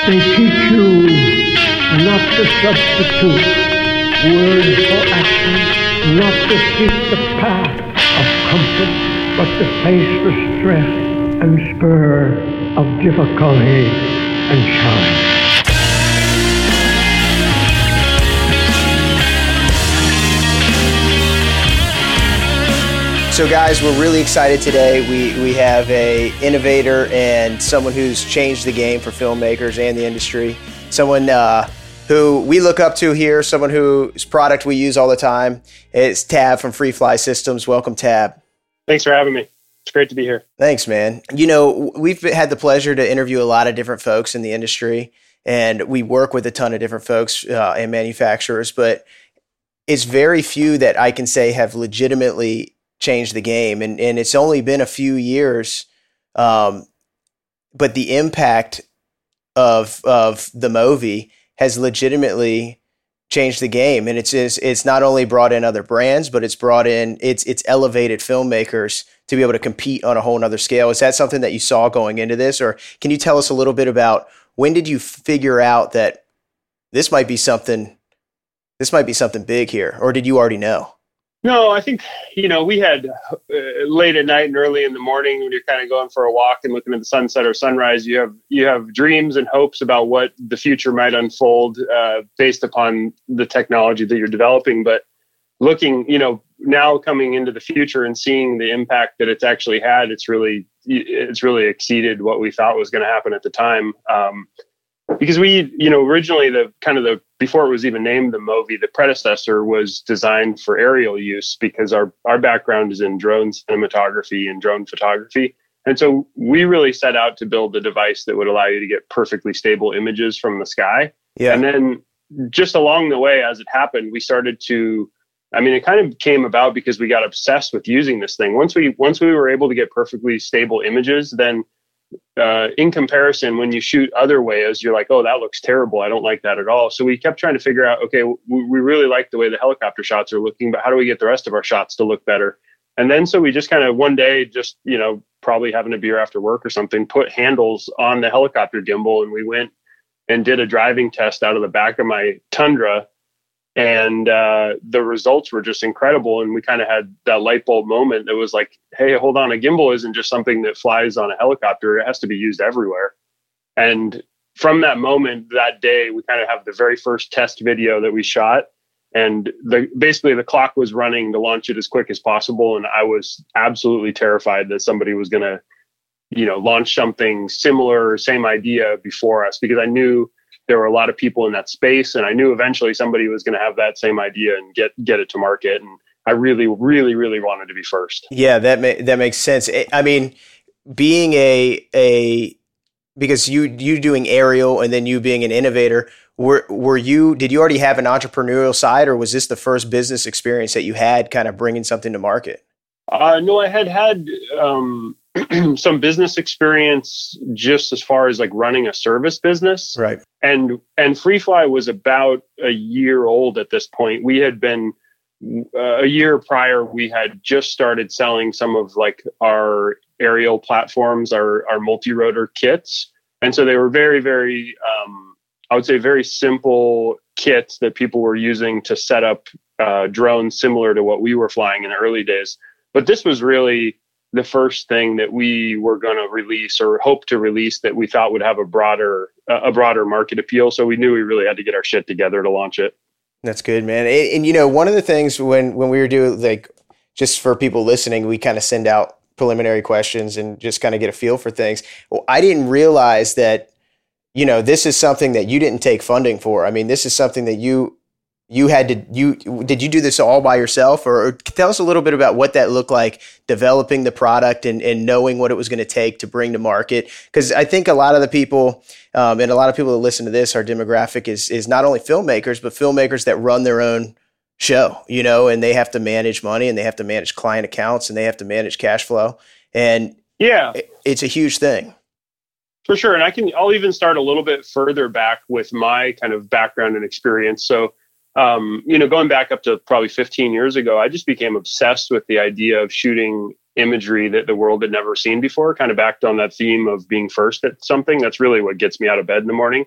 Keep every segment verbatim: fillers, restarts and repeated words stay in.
They teach you not to substitute words for action, not to seek the path of comfort, but to face the stress and spur of difficulty and challenge. So guys, we're really excited today. We we have a innovator and someone who's changed the game for filmmakers and the industry. Someone uh, who we look up to here, someone whose product we use all the time. It's Tab from FreeFly Systems. Welcome, Tab. Thanks for having me. It's great to be here. Thanks, man. You know, we've had the pleasure to interview a lot of different folks in the industry, and we work with a ton of different folks uh, and manufacturers, but it's very few that I can say have legitimately changed the game. And, and it's only been a few years, um, but the impact of of the Movi has legitimately changed the game. And it's, it's it's not only brought in other brands, but it's brought in, it's it's elevated filmmakers to be able to compete on a whole nother scale. Is that something that you saw going into this? Or can you tell us a little bit about when did you figure out that this might be something, this might be something big here? Or did you already know? No, I think, you know, we had uh, late at night and early in the morning when you're kind of going for a walk and looking at the sunset or sunrise, you have you have dreams and hopes about what the future might unfold uh, based upon the technology that you're developing. But looking, you know, now coming into the future and seeing the impact that it's actually had, it's really it's really exceeded what we thought was going to happen at the time. Um, because we, you know, originally the kind of the, before it was even named the Movi, the predecessor was designed for aerial use because our, our background is in drone cinematography and drone photography. And so we really set out to build a device that would allow you to get perfectly stable images from the sky. Yeah. And then just along the way, as it happened, we started to, I mean, it kind of came about because we got obsessed with using this thing. Once we, once we were able to get perfectly stable images, then Uh, in comparison, when you shoot other ways, you're like, oh, that looks terrible. I don't like that at all. So we kept trying to figure out, okay, we, we really like the way the helicopter shots are looking, but how do we get the rest of our shots to look better? And then so we just kind of one day, just, you know, probably having a beer after work or something, put handles on the helicopter gimbal. And we went and did a driving test out of the back of my Tundra. And uh, the results were just incredible. And we kind of had that light bulb moment that was like, hey, hold on, a gimbal isn't just something that flies on a helicopter. It has to be used everywhere. And from that moment, that day, we kind of have the very first test video that we shot. And the, basically the clock was running to launch it as quick as possible. And I was absolutely terrified that somebody was going to, you know, launch something similar, same idea before us, because I knew there were a lot of people in that space, and I knew eventually somebody was going to have that same idea and get get it to market. And I really, really, really wanted to be first. Yeah, that ma- that makes sense. I mean, being a a because you you doing aerial and then you being an innovator, were were you did you already have an entrepreneurial side, or was this the first business experience that you had, kind of bringing something to market? Uh, no, I had had um, some business experience just as far as like running a service business. Right. And, and FreeFly was about a year old at this point. We had been uh, a year prior, we had just started selling some of like our aerial platforms, our, our multi-rotor kits. And so they were very, very, um, I would say very simple kits that people were using to set up uh, drones similar to what we were flying in the early days. But this was really the first thing that we were going to release or hope to release that we thought would have a broader a broader market appeal. So we knew we really had to get our shit together to launch it. That's good, man. And, and you know, one of the things when when we were doing, like, just for people listening, we kind of send out preliminary questions and just kind of get a feel for things. Well, I didn't realize that, you know, this is something that you didn't take funding for. I mean, this is something that you You had to, you, did you do this all by yourself, or, or tell us a little bit about what that looked like, developing the product and, and knowing what it was going to take to bring to market? Because I think a lot of the people, um, and a lot of people that listen to this, our demographic is, is not only filmmakers, but filmmakers that run their own show, you know, and they have to manage money and they have to manage client accounts and they have to manage cash flow. And yeah, it's a huge thing. For sure. And I can, I'll even start a little bit further back with my kind of background and experience. So, Um, you know, going back up to probably fifteen years ago, I just became obsessed with the idea of shooting imagery that the world had never seen before, kind of backed on that theme of being first at something. That's really what gets me out of bed in the morning.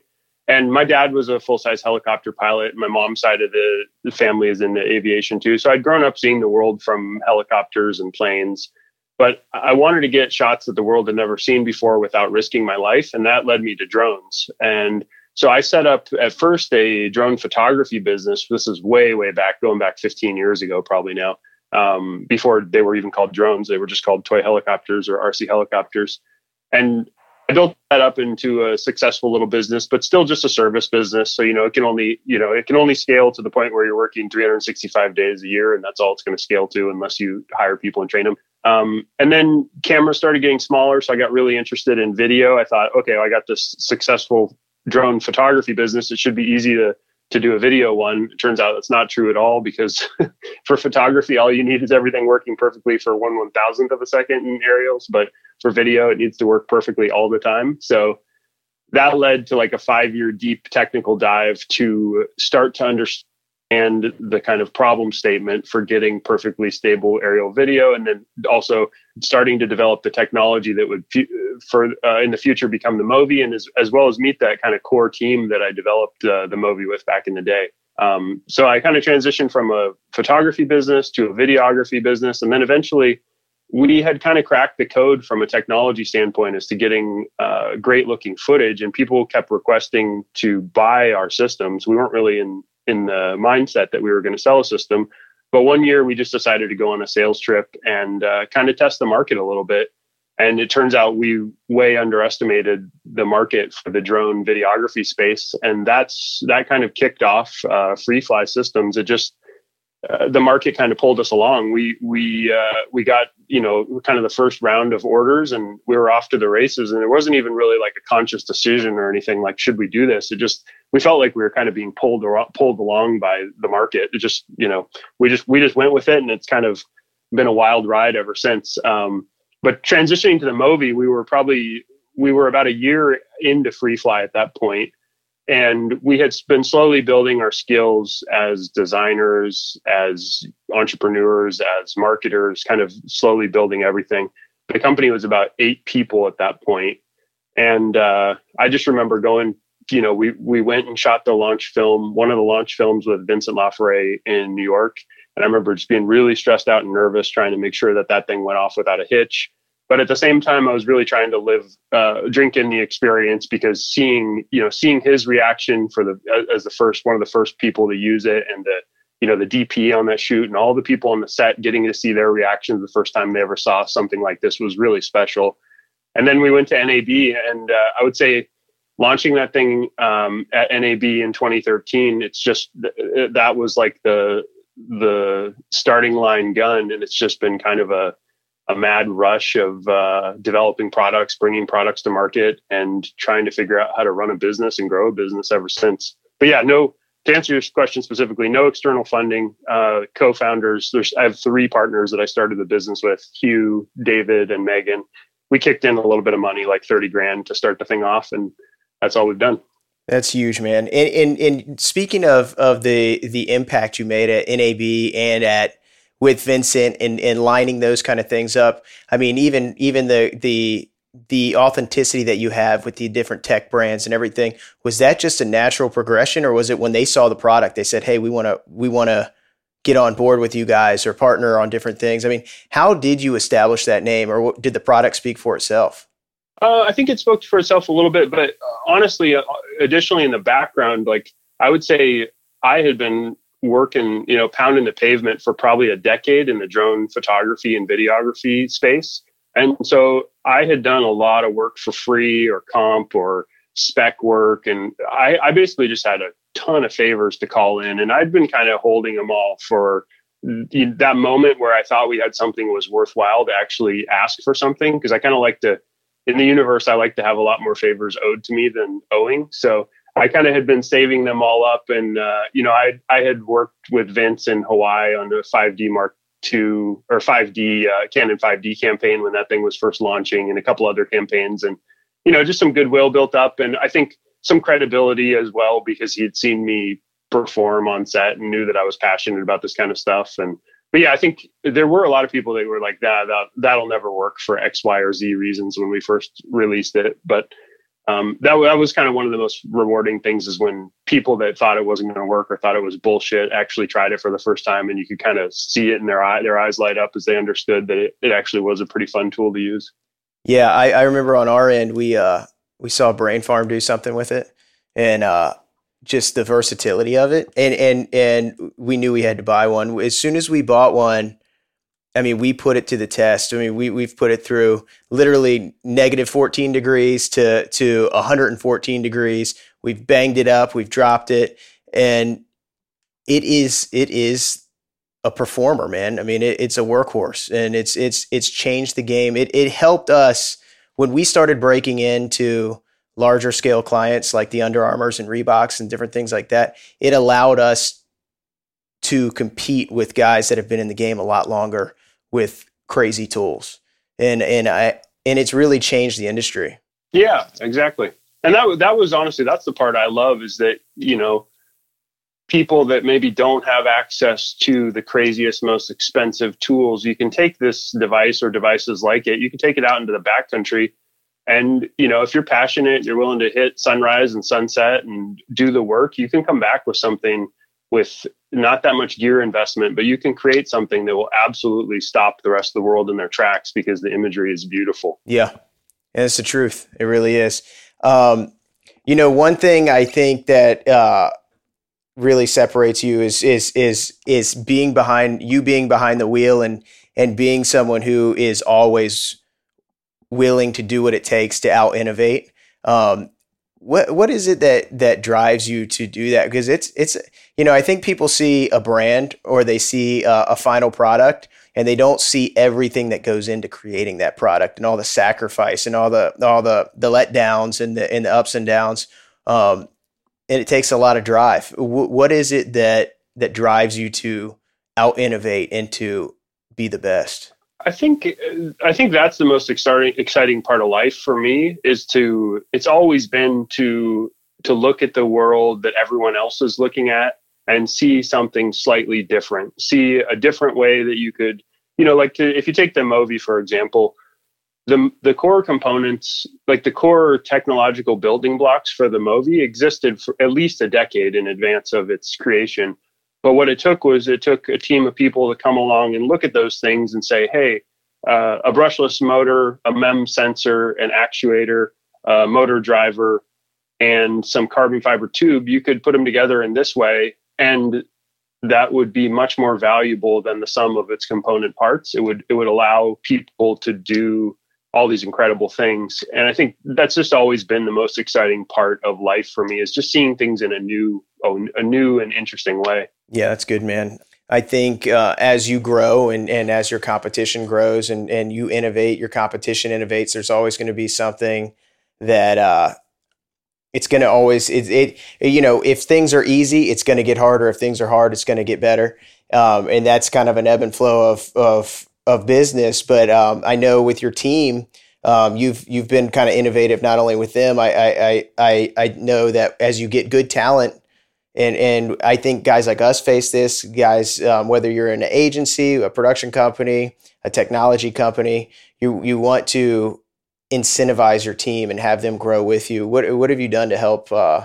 And my dad was a full-size helicopter pilot. My mom's side of the, the family is into aviation too. So I'd grown up seeing the world from helicopters and planes, but I wanted to get shots that the world had never seen before without risking my life. And that led me to drones. And so I set up at first a drone photography business. This is way, way back, going back fifteen years ago, probably now, um, before they were even called drones. They were just called toy helicopters or R C helicopters. And I built that up into a successful little business, but still just a service business. So, you know, it can only, you know, it can only scale to the point where you're working three hundred sixty-five days a year, and that's all it's going to scale to unless you hire people and train them. Um, and then cameras started getting smaller. So I got really interested in video. I thought, okay, well, I got this successful drone photography business. It should be easy to to do a video one. It turns out that's not true at all, because for photography, all you need is everything working perfectly for one one thousandth of a second in aerials. But for video, it needs to work perfectly all the time. So that led to like a five year deep technical dive to start to understand the kind of problem statement for getting perfectly stable aerial video. And then also starting to develop the technology that would for uh, in the future become the Movi, and as, as well as meet that kind of core team that I developed uh, the Movi with back in the day. Um, so I kind of transitioned from a photography business to a videography business. And then eventually we had kind of cracked the code from a technology standpoint as to getting uh, great looking footage, and people kept requesting to buy our systems. We weren't really in, in the mindset that we were going to sell a system. But one year we just decided to go on a sales trip and uh, kind of test the market a little bit. And it turns out we way underestimated the market for the drone videography space. And that's that kind of kicked off uh, FreeFly Systems. It just, uh, the market kind of pulled us along. We, we, uh, we got, you know, kind of the first round of orders, and we were off to the races. And it wasn't even really like a conscious decision or anything like, should we do this? It just, we felt like we were kind of being pulled or pulled along by the market. It just, you know, we just, we just went with it, and it's kind of been a wild ride ever since. Um, But transitioning to the Movi, we were probably, we were about a year into FreeFly at that point. And we had been slowly building our skills as designers, as entrepreneurs, as marketers, kind of slowly building everything. The company was about eight people at that point. And uh, I just remember going, you know, we, we went and shot the launch film, one of the launch films with Vincent LaFerrari in New York. And I remember just being really stressed out and nervous, trying to make sure that that thing went off without a hitch. But at the same time, I was really trying to live, uh, drink in the experience, because seeing, you know, seeing his reaction for the, as the first, one of the first people to use it, and the, you know, the D P on that shoot and all the people on the set getting to see their reactions the first time they ever saw something like this was really special. And then we went to N A B, and uh, I would say launching that thing um, at N A B in twenty thirteen, it's just, that was like the, the starting line gun. And it's just been kind of a, a mad rush of uh, developing products, bringing products to market, and trying to figure out how to run a business and grow a business ever since. But yeah, no, to answer your question specifically, no external funding, uh, co-founders. There's, I have three partners that I started the business with, Hugh, David, and Megan. We kicked in a little bit of money, like thirty grand to start the thing off. And that's all we've done. That's huge, man. And, and, and speaking of, of the, the impact you made at N A B and at, with Vincent, and, and lining those kind of things up. I mean, even, even the, the, the authenticity that you have with the different tech brands and everything, was that just a natural progression, or was it when they saw the product, they said, hey, we want to, we want to get on board with you guys or partner on different things? I mean, how did you establish that name, or did the product speak for itself? Uh, I think it spoke for itself a little bit, but honestly, uh, additionally in the background, like I would say I had been working, you know, pounding the pavement for probably a decade in the drone photography and videography space. And so I had done a lot of work for free or comp or spec work. And I, I basically just had a ton of favors to call in. And I'd been kind of holding them all for that moment where I thought we had something was worthwhile to actually ask for something. Because I kind of like to, in the universe, I like to have a lot more favors owed to me than owing. So I kind of had been saving them all up. And, uh, you know, I I had worked with Vince in Hawaii on the five D Mark two or five D, uh, Canon five D campaign when that thing was first launching, and a couple other campaigns. And, you know, just some goodwill built up. And I think some credibility as well, because he had seen me perform on set and knew that I was passionate about this kind of stuff. And, but yeah, I think there were a lot of people that were like, nah, that, that'll never work for X, Y, or Z reasons when we first released it. But um, that, that was kind of one of the most rewarding things, is when people that thought it wasn't going to work or thought it was bullshit actually tried it for the first time, and you could kind of see it in their eye, their eyes light up as they understood that it, it actually was a pretty fun tool to use. Yeah, I, I remember on our end, we uh, we saw Brain Farm do something with it, and uh, just the versatility of it, and and and we knew we had to buy one. As soon as we bought one, I mean, we put it to the test. I mean, we we've put it through literally negative fourteen degrees to to one hundred fourteen degrees. We've banged it up, we've dropped it, and it is it is a performer, man. I mean, it, it's a workhorse, and it's it's it's changed the game. It it helped us when we started breaking into larger scale clients like the Under Armours and Reeboks and different things like that. It allowed us to compete with guys that have been in the game a lot longer with crazy tools, and and I and it's really changed the industry. Yeah, exactly. And that that was honestly, that's the part I love, is that, you know, people that maybe don't have access to the craziest, most expensive tools, you can take this device or devices like it, you can take it out into the backcountry. And, you know, if you're passionate, you're willing to hit sunrise and sunset and do the work, you can come back with something with not that much gear investment, but you can create something that will absolutely stop the rest of the world in their tracks because the imagery is beautiful. Yeah. And it's the truth. It really is. Um, you know, one thing I think that, uh, really separates you is is is is being behind you being behind the wheel and and being someone who is always willing to do what it takes to out innovate. Um, what what is it that that drives you to do that? Because it's it's you know, I think people see a brand or they see a, a final product and they don't see everything that goes into creating that product and all the sacrifice and all the all the the letdowns and the and the ups and downs. Um, And it takes a lot of drive. W- what is it that that drives you to out innovate and to be the best? I think I think that's the most exciting exciting part of life for me, is to it's always been to to look at the world that everyone else is looking at and see something slightly different. See a different way that you could, you know, like to, if you take the Movi, for example, The the core components, like the core technological building blocks for the Movi, existed for at least a decade in advance of its creation. But what it took was it took a team of people to come along and look at those things and say, hey, uh, a brushless motor, a M E M sensor, an actuator, a motor driver, and some carbon fiber tube, you could put them together in this way, and that would be much more valuable than the sum of its component parts. It would it would allow people to do all these incredible things. And I think that's just always been the most exciting part of life for me, is just seeing things in a new, oh, a new and interesting way. Yeah, that's good, man. I think uh, as you grow and, and as your competition grows and, and you innovate, your competition innovates, there's always going to be something that uh, it's going to always, it, it, you know, if things are easy, it's going to get harder. If things are hard, it's going to get better. Um, and that's kind of an ebb and flow of, of, of business. But um, I know with your team, um, you've you've been kind of innovative, not only with them. I I I I know that as you get good talent, and and I think guys like us face this, guys, um, whether you're in an agency, a production company, a technology company, you you want to incentivize your team and have them grow with you. What what have you done to help uh,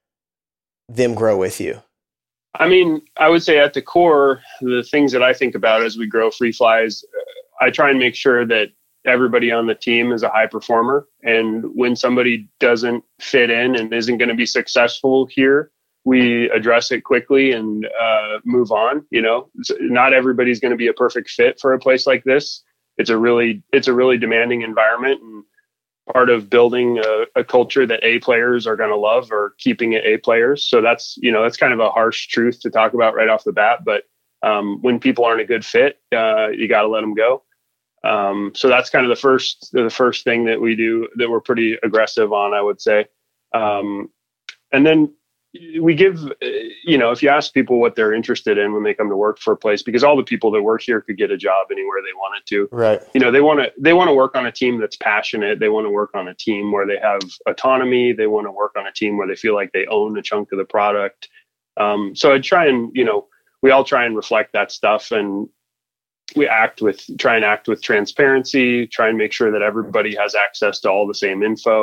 them grow with you? I mean, I would say at the core, the things that I think about as we grow FreeFly is uh, I try and make sure that everybody on the team is a high performer. And when somebody doesn't fit in and isn't going to be successful here, we address it quickly and uh, move on. You know, not everybody's going to be a perfect fit for a place like this. It's a really, it's a really demanding environment, and part of building a, a culture that A players are going to love or keeping it A players. So that's, you know, that's kind of a harsh truth to talk about right off the bat. But um, when people aren't a good fit, uh, you got to let them go. Um, so that's kind of the first, the first thing that we do that we're pretty aggressive on, I would say. Um, and then we give, you know, if you ask people what they're interested in when they come to work for a place, because all the people that work here could get a job anywhere they wanted to, right? You know, they want to, they want to work on a team that's passionate. They want to work on a team where they have autonomy. They want to work on a team where they feel like they own a chunk of the product. Um, so I try and, you know, we all try and reflect that stuff, and we act with, try and act with transparency, try and make sure that everybody has access to all the same info.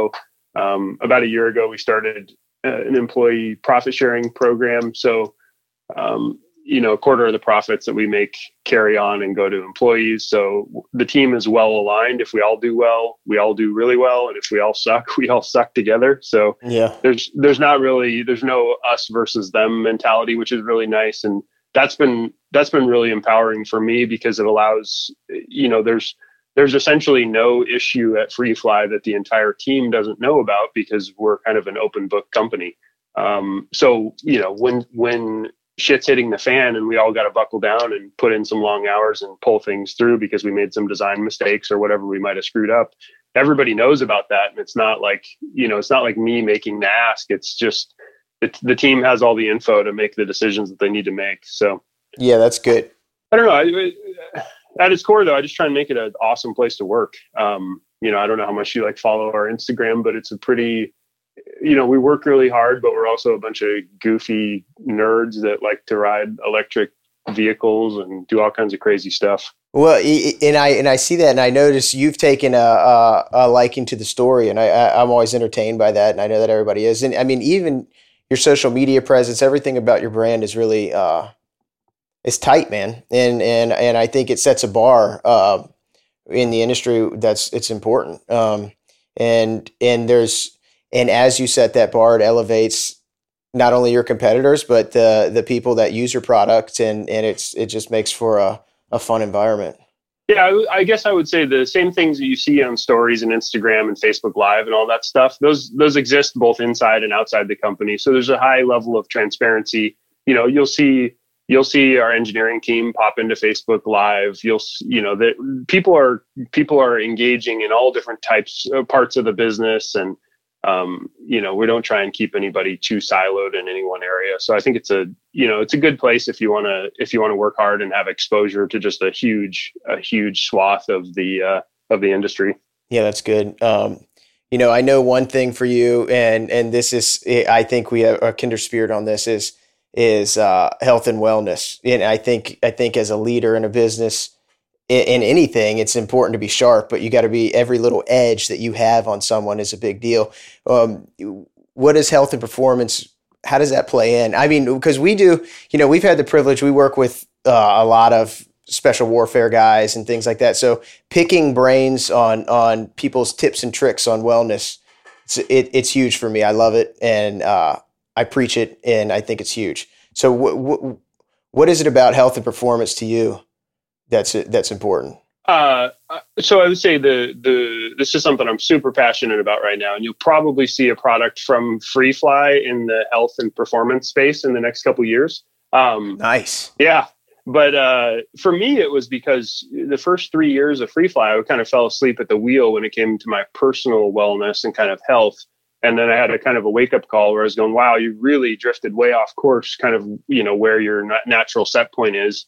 Um, about a year ago, we started uh, an employee profit sharing program. So, um, you know, a quarter of the profits that we make carry on and go to employees. So the team is well aligned. If we all do well, we all do really well. And if we all suck, we all suck together. So yeah, there's, there's not really, there's no us versus them mentality, which is really nice. And that's been, that's been really empowering for me because it allows, you know, there's, there's essentially no issue at FreeFly that the entire team doesn't know about because we're kind of an open book company. Um, so, you know, when, when, shit's hitting the fan and we all got to buckle down and put in some long hours and pull things through because we made some design mistakes or whatever we might have screwed up. Everybody knows about that. And it's not like, you know, it's not like me making the ask. It's just it, the team has all the info to make the decisions that they need to make. So, yeah, that's good. I don't know. I, at its core though, I just try and make it an awesome place to work. Um, you know, I don't know how much you like follow our Instagram, but it's a pretty, you know, we work really hard, but we're also a bunch of goofy nerds that like to ride electric vehicles and do all kinds of crazy stuff. Well, and I and I see that, and I notice you've taken a, a, a liking to the story, and I, I, I'm always entertained by that, and I know that everybody is. And I mean, even your social media presence, everything about your brand is really uh, it's tight, man. And and and I think it sets a bar uh, in the industry that's it's important. Um, and and there's And as you set that bar, it elevates not only your competitors, but the the people that use your product, and and it's it just makes for a, a fun environment. Yeah, I, I guess I would say the same things that you see on stories and Instagram and Facebook Live and all that stuff. Those those exist both inside and outside the company. So there's a high level of transparency. You know, you'll see you'll see our engineering team pop into Facebook Live. You'll you know that people are people are engaging in all different types of parts of the business and. Um, you know, we don't try and keep anybody too siloed in any one area. So I think it's a, you know, it's a good place if you want to, if you want to work hard and have exposure to just a huge, a huge swath of the, uh, of the industry. Yeah, that's good. Um, you know, I know one thing for you, and, and this is, I think we have a kindred spirit on this is, is, uh, health and wellness. And I think, I think as a leader in a business, in anything, it's important to be sharp, but you got to be every little edge that you have on someone is a big deal. Um, what is health and performance? How does that play in? I mean, because we do, you know, we've had the privilege, we work with uh, a lot of special warfare guys and things like that. So picking brains on, on people's tips and tricks on wellness, it's, it, it's huge for me. I love it. And uh, I preach it, and I think it's huge. So w- w- what is it about health and performance to you that's that's important? Uh, so I would say the the this is something I'm super passionate about right now, and you'll probably see a product from FreeFly in the health and performance space in the next couple of years. Um, nice, yeah. But uh, for me, it was because the first three years of FreeFly, I kind of fell asleep at the wheel when it came to my personal wellness and kind of health. And then I had a kind of a wake up call where I was going, "Wow, you really drifted way off course, kind of you know where your natural set point is."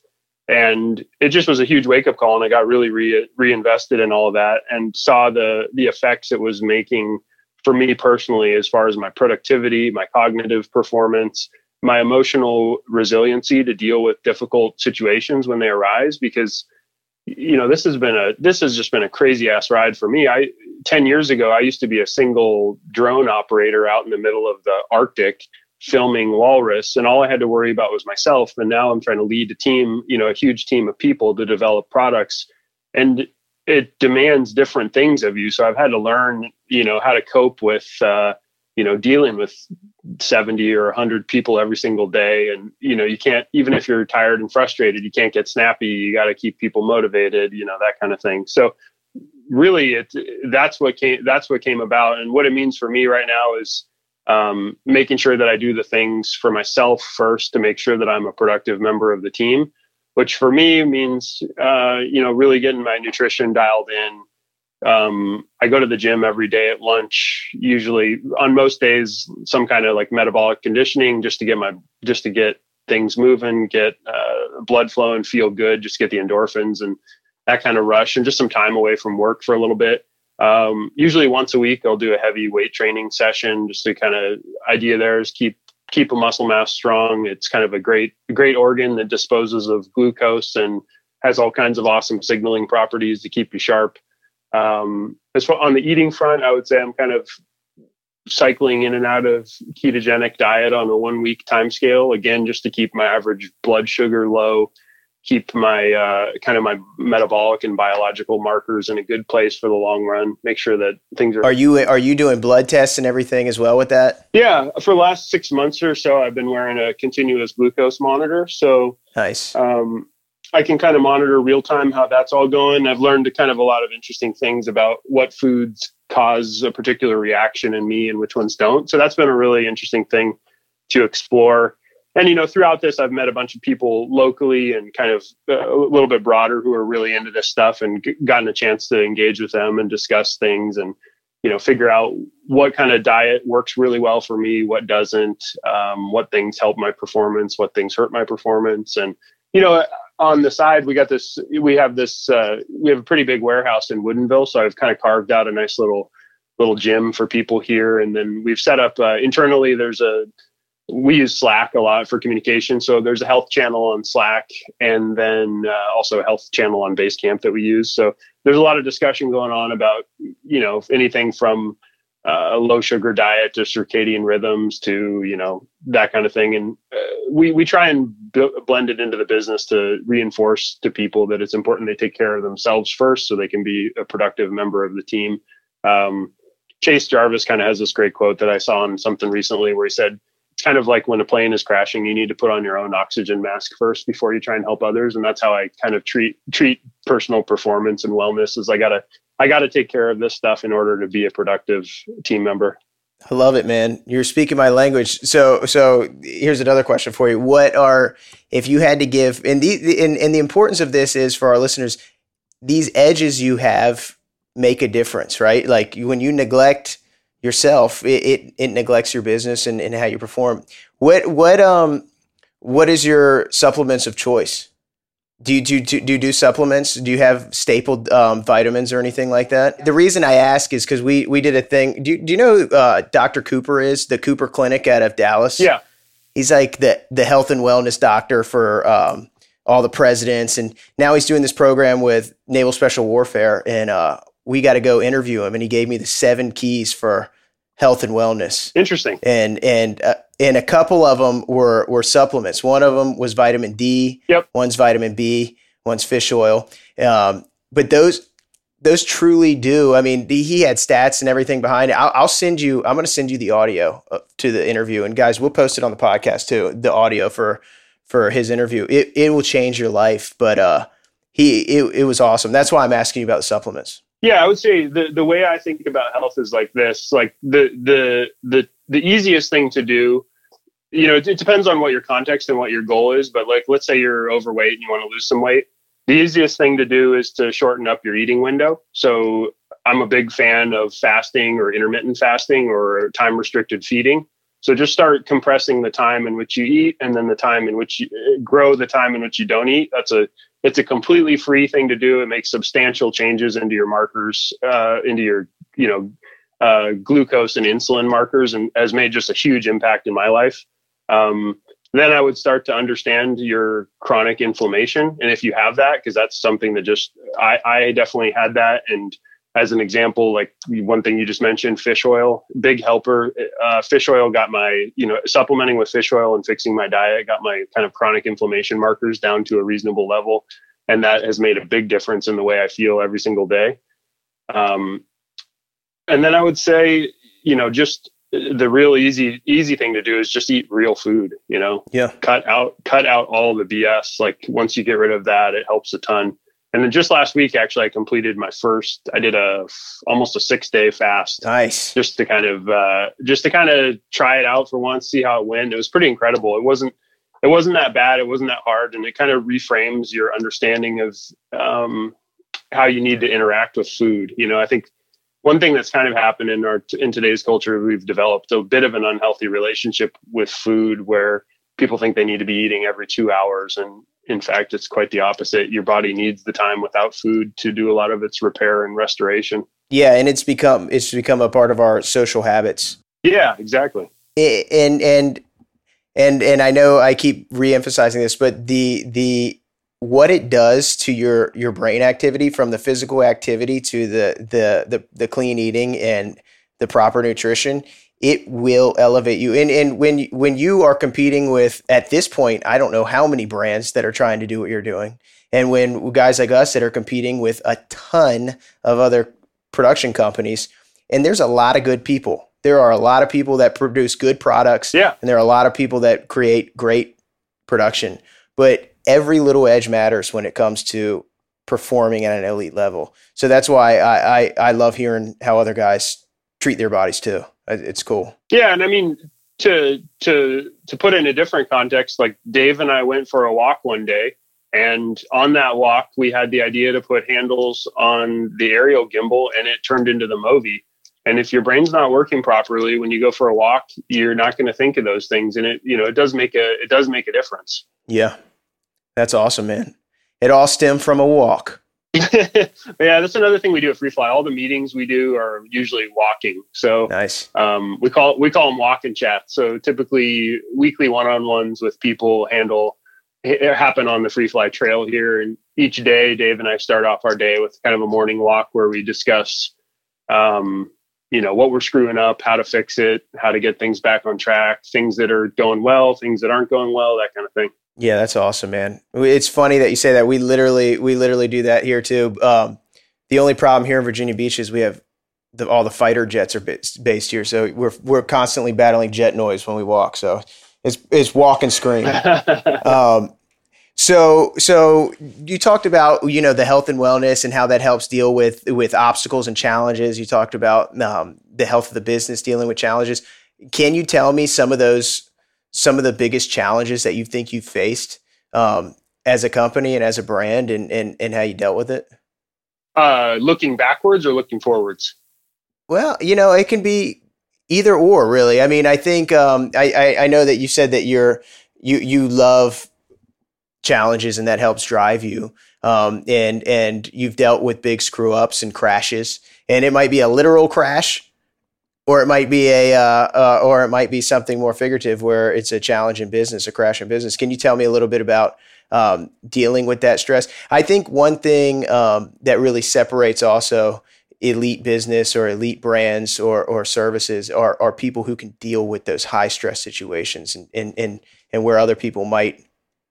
And it just was a huge wake up call. And I got really re- reinvested in all of that and saw the the effects it was making for me personally, as far as my productivity, my cognitive performance, my emotional resiliency to deal with difficult situations when they arise. Because, you know, this has been a this has just been a crazy ass ride for me. I ten years ago, I used to be a single drone operator out in the middle of the Arctic, filming walrus, and all I had to worry about was myself. And now I'm trying to lead a team, you know, a huge team of people to develop products, and it demands different things of you. So I've had to learn, you know, how to cope with, uh, you know, dealing with seventy or a hundred people every single day. And, you know, you can't, even if you're tired and frustrated, you can't get snappy. You got to keep people motivated, you know, that kind of thing. So really it, that's what came, that's what came about. And what it means for me right now is, um, making sure that I do the things for myself first to make sure that I'm a productive member of the team, which for me means, uh, you know, really getting my nutrition dialed in. Um, I go to the gym every day at lunch, usually on most days, some kind of like metabolic conditioning, just to get my, just to get things moving, get, uh, blood flow and feel good, just get the endorphins and that kind of rush, and just some time away from work for a little bit. Um, usually once a week, I'll do a heavy weight training session, just to kind of idea there is keep, keep a muscle mass strong. It's kind of a great, great organ that disposes of glucose and has all kinds of awesome signaling properties to keep you sharp. Um, as far on the eating front, I would say I'm kind of cycling in and out of ketogenic diet on a one week time scale, again, just to keep my average blood sugar low, keep my uh, kind of my metabolic and biological markers in a good place for the long run, make sure that things are. Are you, are you doing blood tests and everything as well with that? Yeah. For the last six months or so, I've been wearing a continuous glucose monitor. So nice. Um, I can kind of monitor real time how that's all going. I've learned kind of a lot of interesting things about what foods cause a particular reaction in me and which ones don't. So that's been a really interesting thing to explore. And, you know, throughout this, I've met a bunch of people locally and kind of uh, a little bit broader who are really into this stuff, and g- gotten a chance to engage with them and discuss things and, you know, figure out what kind of diet works really well for me, what doesn't, um, what things help my performance, what things hurt my performance. And, you know, on the side, we got this, we have this, uh, we have a pretty big warehouse in Woodinville. So I've kind of carved out a nice little, little gym for people here. And then we've set up uh, internally, there's a, we use Slack a lot for communication. So there's a health channel on Slack, and then uh, also a health channel on Basecamp that we use. So there's a lot of discussion going on about, you know, anything from uh, a low sugar diet to circadian rhythms to, you know, that kind of thing. And uh, we, we try and b- blend it into the business to reinforce to people that it's important they take care of themselves first so they can be a productive member of the team. Um, Chase Jarvis kind of has this great quote that I saw on something recently where he said, it's kind of like when a plane is crashing, you need to put on your own oxygen mask first before you try and help others. And that's how I kind of treat, treat personal performance and wellness is I gotta, I gotta take care of this stuff in order to be a productive team member. I love it, man. You're speaking my language. So, so here's another question for you. What are, if you had to give, and the, and, and the importance of this is for our listeners, these edges you have make a difference, right? Like when you neglect yourself, it, it, it neglects your business and, and how you perform. What, what, um, what is your supplements of choice? Do you do, do, do you do supplements? Do you have stapled um, vitamins or anything like that? The reason I ask is because we we did a thing. Do, do you know who uh, Doctor Cooper is? The Cooper Clinic out of Dallas? Yeah. He's like the, the health and wellness doctor for um, all the presidents. And now he's doing this program with Naval Special Warfare. And uh, we got to go interview him. And he gave me the seven keys for health and wellness. Interesting. And and uh, and a couple of them were were supplements. One of them was vitamin D. Yep. One's vitamin B. One's fish oil. Um, but those those truly do. I mean, he had stats and everything behind it. I'll, I'll send you. I'm going to send you the audio to the interview. And guys, we'll post it on the podcast too. The audio for for his interview. It it will change your life. But uh, he it it was awesome. That's why I'm asking you about the supplements. Yeah, I would say the, the way I think about health is like this, like the, the, the, the easiest thing to do, you know, it, it depends on what your context and what your goal is. But like, let's say you're overweight and you want to lose some weight. The easiest thing to do is to shorten up your eating window. So I'm a big fan of fasting or intermittent fasting or time restricted feeding. So just start compressing the time in which you eat, and then the time in which you grow the time in which you don't eat. That's a, it's a completely free thing to do. It makes substantial changes into your markers, uh, into your, you know, uh, glucose and insulin markers, and has made just a huge impact in my life. Um, then I would start to understand your chronic inflammation. And if you have that, because that's something that just, I, I definitely had that. And as an example, like one thing you just mentioned, fish oil, big helper. Uh, fish oil got my, you know, supplementing with fish oil and fixing my diet got my kind of chronic inflammation markers down to a reasonable level. And that has made a big difference in the way I feel every single day. Um, and then I would say, you know, just the real easy, easy thing to do is just eat real food, you know, yeah. cut out, cut out all the B S. Like once you get rid of that, it helps a ton. And then just last week, actually, I completed my first, I did a almost a six day fast. Nice. Just to kind of, uh, just to kind of try it out for once, see how it went. It was pretty incredible. It wasn't, it wasn't that bad. It wasn't that hard. And it kind of reframes your understanding of, um, how you need to interact with food. You know, I think one thing that's kind of happened in our, in today's culture, we've developed a bit of an unhealthy relationship with food where people think they need to be eating every two hours. And in fact, it's quite the opposite. Your body needs the time without food to do a lot of its repair and restoration. Yeah, and it's become it's become a part of our social habits. Yeah, exactly. And and and and I know I keep reemphasizing this, but the the what it does to your your brain activity, from the physical activity to the the the, the clean eating and the proper nutrition, it will elevate you. And and when when you are competing with, at this point, I don't know how many brands that are trying to do what you're doing. And when guys like us that are competing with a ton of other production companies, and there's a lot of good people. There are a lot of people that produce good products. Yeah. And there are a lot of people that create great production. But every little edge matters when it comes to performing at an elite level. So that's why I, I, I love hearing how other guys treat their bodies too. It's cool. Yeah. And I mean, to, to, to put it in a different context, like Dave and I went for a walk one day, and on that walk, we had the idea to put handles on the aerial gimbal, and it turned into the Movi. And if your brain's not working properly, when you go for a walk, you're not going to think of those things. And it, you know, it does make a, it does make a difference. Yeah. That's awesome, man. It all stemmed from a walk. Yeah, that's another thing we do at FreeFly. All the meetings we do are usually walking. So nice. Um, we call we call them walk and chat. So typically weekly one-on-ones with people handle happen on the FreeFly trail here. And each day, Dave and I start off our day with kind of a morning walk where we discuss, um, you know, what we're screwing up, how to fix it, how to get things back on track, things that are going well, things that aren't going well, that kind of thing. Yeah, that's awesome, man. It's funny that you say that. We literally, we literally do that here too. Um, the only problem here in Virginia Beach is we have the, all the fighter jets are based here, so we're we're constantly battling jet noise when we walk. So it's it's walk and scream. um, so so you talked about, you know, the health and wellness and how that helps deal with with obstacles and challenges. You talked about um, the health of the business dealing with challenges. Can you tell me some of those? Some of the biggest challenges that you think you've faced um, as a company and as a brand, and, and, and how you dealt with it? Uh, looking backwards or looking forwards? Well, you know, it can be either or, really. I mean, I think um, I, I, I know that you said that you're you you love challenges and that helps drive you. Um, and and you've dealt with big screw ups and crashes, and it might be a literal crash. Or it might be a, uh, uh, or it might be something more figurative, where it's a challenge in business, a crash in business. Can you tell me a little bit about um, dealing with that stress? I think one thing um, that really separates also elite business or elite brands or or services are are people who can deal with those high stress situations, and and and, and where other people might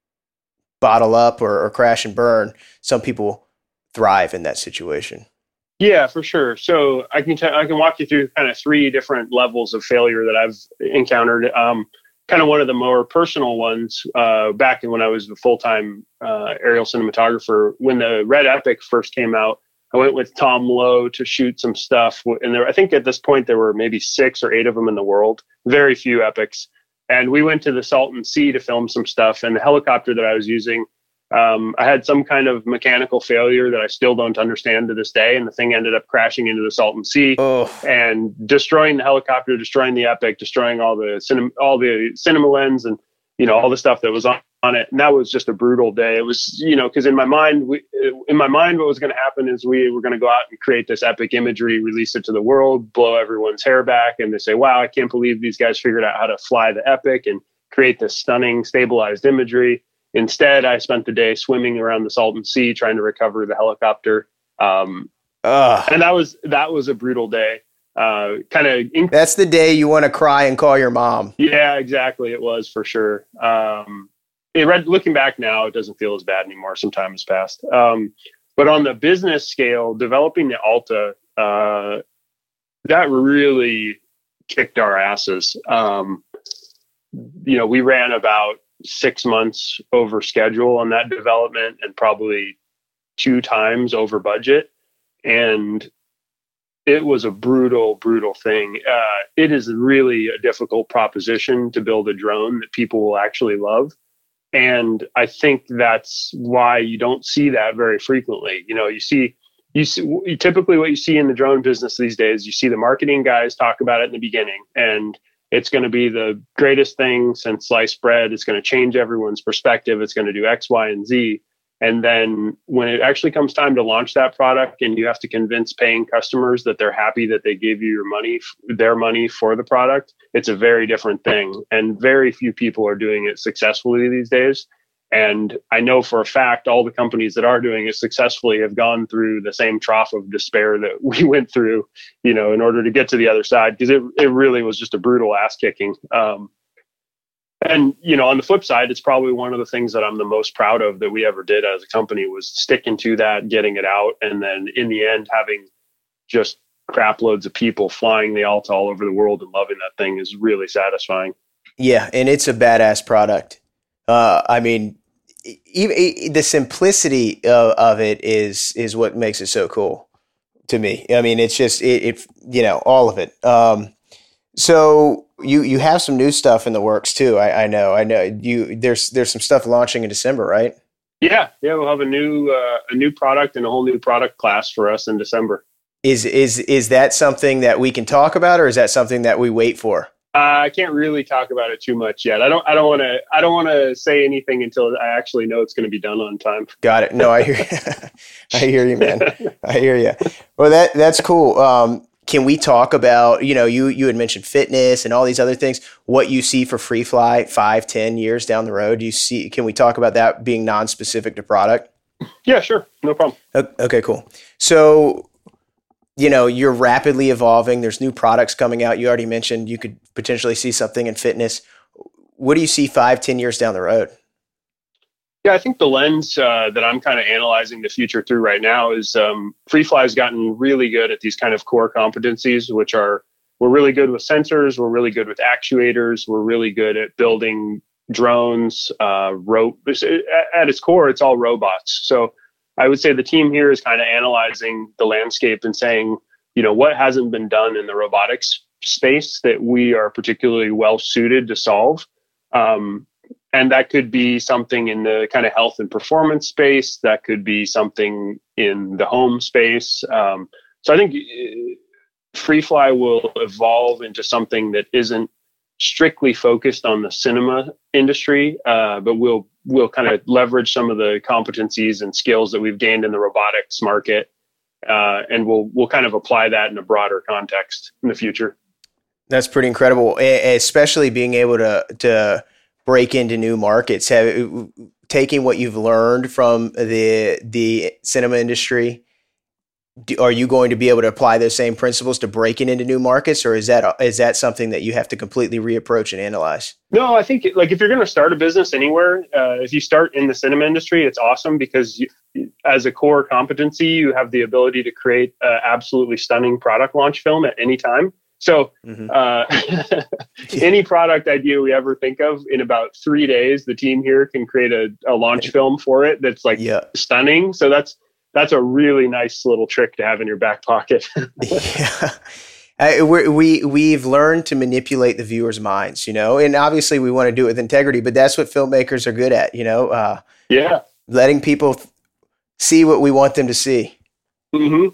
bottle up or, or crash and burn. Some people thrive in that situation. Yeah, for sure. So I can t- I can walk you through kind of three different levels of failure that I've encountered. Um, kind of one of the more personal ones uh, back when I was a full-time uh, aerial cinematographer. When the Red Epic first came out, I went with Tom Lowe to shoot some stuff. And there, I think at this point there were maybe six or eight of them in the world, very few epics. And we went to the Salton Sea to film some stuff. And the helicopter that I was using, Um, I had some kind of mechanical failure that I still don't understand to this day. And the thing ended up crashing into the Salton Sea oh. and destroying the helicopter, destroying the Epic, destroying all the cinema, all the cinema lens and, you know, all the stuff that was on, on it. And that was just a brutal day. It was, you know, cause in my mind, we, in my mind, what was going to happen is we were going to go out and create this epic imagery, release it to the world, blow everyone's hair back. And they say, wow, I can't believe these guys figured out how to fly the Epic and create this stunning stabilized imagery. Instead, I spent the day swimming around the Salton Sea trying to recover the helicopter, um, and that was that was a brutal day. Uh, kind of inc- that's the day you want to cry and call your mom. Yeah, exactly. It was for sure. Um, it read, looking back now, it doesn't feel as bad anymore. Some time has passed. Um, but on the business scale, developing the Alta, uh, that really kicked our asses. Um, you know, we ran about six months over schedule on that development and probably two times over budget. And it was a brutal, brutal thing. Uh, it is really a difficult proposition to build a drone that people will actually love. And I think that's why you don't see that very frequently. You know, you see, you see, typically what you see in the drone business these days, you see the marketing guys talk about it in the beginning, and it's going to be the greatest thing since sliced bread. It's going to change everyone's perspective. It's going to do X, Y, and Z. And then when it actually comes time to launch that product and you have to convince paying customers that they're happy that they gave you your money, their money for the product, it's a very different thing. And very few people are doing it successfully these days. And I know for a fact all the companies that are doing it successfully have gone through the same trough of despair that we went through, you know, in order to get to the other side, because it, it really was just a brutal ass kicking. Um, and, you know, on the flip side, it's probably one of the things that I'm the most proud of that we ever did as a company was sticking to that, getting it out. And then in the end, having just crap loads of people flying the Alta all over the world and loving that thing is really satisfying. Yeah. And it's a badass product. Uh, I mean, even the simplicity of, of it is is what makes it so cool to me. I mean, it's just it, it you know, all of it. Um, so you you have some new stuff in the works too. I, I know, I know you. There's there's some stuff launching in December, right? Yeah, yeah. We'll have a new uh, a new product and a whole new product class for us in December. Is is is that something that we can talk about, or is that something that we wait for? Uh, I can't really talk about it too much yet. I don't. I don't want to. I don't want to say anything until I actually know it's going to be done on time. Got it. No, I hear. You. I hear you, man. I hear you. Well, that that's cool. Um, can we talk about? You know, you you had mentioned fitness and all these other things. What you see for FreeFly five, ten years down the road? Do you see? Can we talk about that being non-specific to product? Yeah, sure. No problem. Okay, cool. So, you know, you're rapidly evolving. There's new products coming out. You already mentioned you could potentially see something in fitness. What do you see five, ten years down the road? Yeah, I think the lens uh, that I'm kind of analyzing the future through right now is um, FreeFly has gotten really good at these kind of core competencies, which are we're really good with sensors, we're really good with actuators, we're really good at building drones, uh, rope. At its core, it's all robots. So I would say the team here is kind of analyzing the landscape and saying, you know, what hasn't been done in the robotics space that we are particularly well suited to solve. Um, and that could be something in the kind of health and performance space. That could be something in the home space. Um, so I think FreeFly will evolve into something that isn't strictly focused on the cinema industry, uh, but we'll we'll kind of leverage some of the competencies and skills that we've gained in the robotics market, uh, and we'll we'll kind of apply that in a broader context in the future. That's pretty incredible, especially being able to to break into new markets. Have, taking what you've learned from the the cinema industry, do, are you going to be able to apply those same principles to breaking into new markets, or is that is that something that you have to completely reapproach and analyze? No, I think like if you're going to start a business anywhere, uh, if you start in the cinema industry, it's awesome because you, as a core competency, you have the ability to create an absolutely stunning product launch film at any time. So mm-hmm. uh, any product idea we ever think of, in about three days, the team here can create a, a launch film for it that's like yeah. stunning. So that's that's a really nice little trick to have in your back pocket. yeah. I, we're, we, we've learned to manipulate the viewer's minds, you know, and obviously we want to do it with integrity, but that's what filmmakers are good at, you know, uh, yeah, letting people see what we want them to see. Mm-hmm.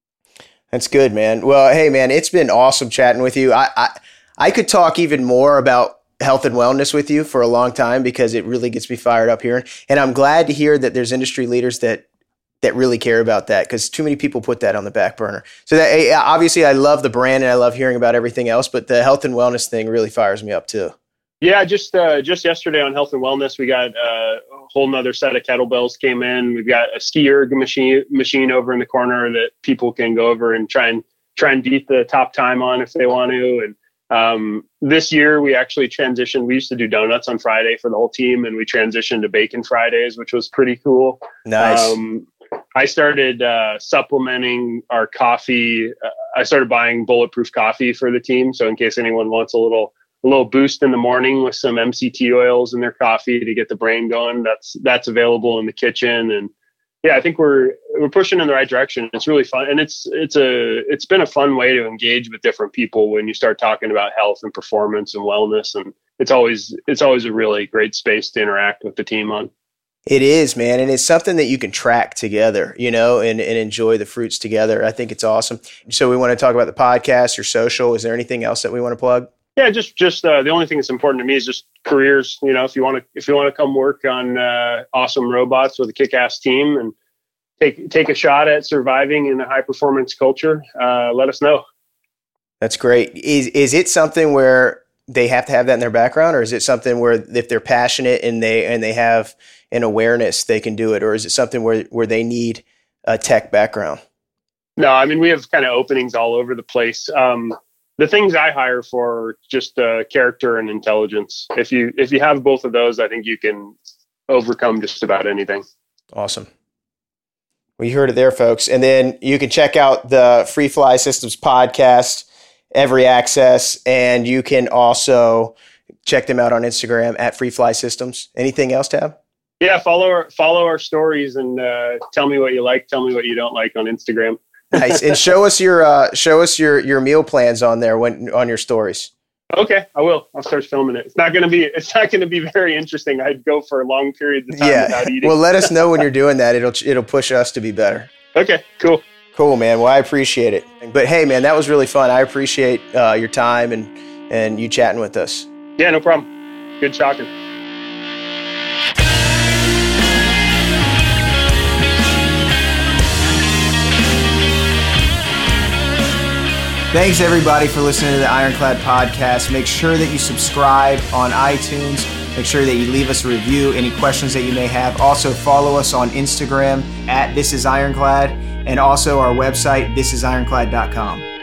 That's good, man. Well, hey, man, it's been awesome chatting with you. I, I I could talk even more about health and wellness with you for a long time because it really gets me fired up here. And I'm glad to hear that there's industry leaders that that really care about that, because too many people put that on the back burner. So that obviously I love the brand and I love hearing about everything else, but the health and wellness thing really fires me up too. Yeah, just uh, just yesterday on health and wellness, we got uh, a whole nother set of kettlebells came in. We've got a ski erg machine machine over in the corner that people can go over and try and try and beat the top time on if they want to. And um, this year we actually transitioned. We used to do donuts on Friday for the whole team, and we transitioned to bacon Fridays, which was pretty cool. Nice. Um, I started uh, supplementing our coffee. Uh, I started buying bulletproof coffee for the team, so in case anyone wants a little. a little boost in the morning with some M C T oils in their coffee to get the brain going. That's, that's available in the kitchen. And yeah, I think we're, we're pushing in the right direction. It's really fun. And it's, it's a, it's been a fun way to engage with different people when you start talking about health and performance and wellness. And it's always, it's always a really great space to interact with the team on. It is, man. And it's something that you can track together, you know, and, and enjoy the fruits together. I think it's awesome. So we want to talk about the podcast or social. Is there anything else that we want to plug? Yeah, just just uh, the only thing that's important to me is just careers. You know, if you want to if you want to come work on uh, awesome robots with a kick-ass team and take take a shot at surviving in a high performance culture, uh, let us know. That's great. Is is it something where they have to have that in their background, or is it something where if they're passionate and they and they have an awareness, they can do it, or is it something where where they need a tech background? No, I mean, we have kind of openings all over the place. Um, the things I hire for are just uh, character and intelligence. If you if you have both of those, I think you can overcome just about anything. Awesome. Well, you heard it there, folks. And then you can check out the Free Fly Systems podcast, Every Access, and you can also check them out on Instagram at Free Fly Systems. Anything else, Tab? Yeah, follow our, follow our stories and uh, tell me what you like, tell me what you don't like on Instagram. Nice. And show us your uh, show us your your meal plans on there when on your stories. Okay, I will. I'll start filming it. It's not gonna be it's not gonna be very interesting. I'd go for long periods of time yeah. without eating. Well, let us know when you're doing that. It'll it'll push us to be better. Okay, cool. Cool, man. Well, I appreciate it. But hey, man, that was really fun. I appreciate uh, your time and and you chatting with us. Yeah, no problem. Good talking. Thanks, everybody, for listening to the Ironclad Podcast. Make sure that you subscribe on iTunes. Make sure that you leave us a review, any questions that you may have. Also, follow us on Instagram at This Is Ironclad, and also our website, this is ironclad dot com.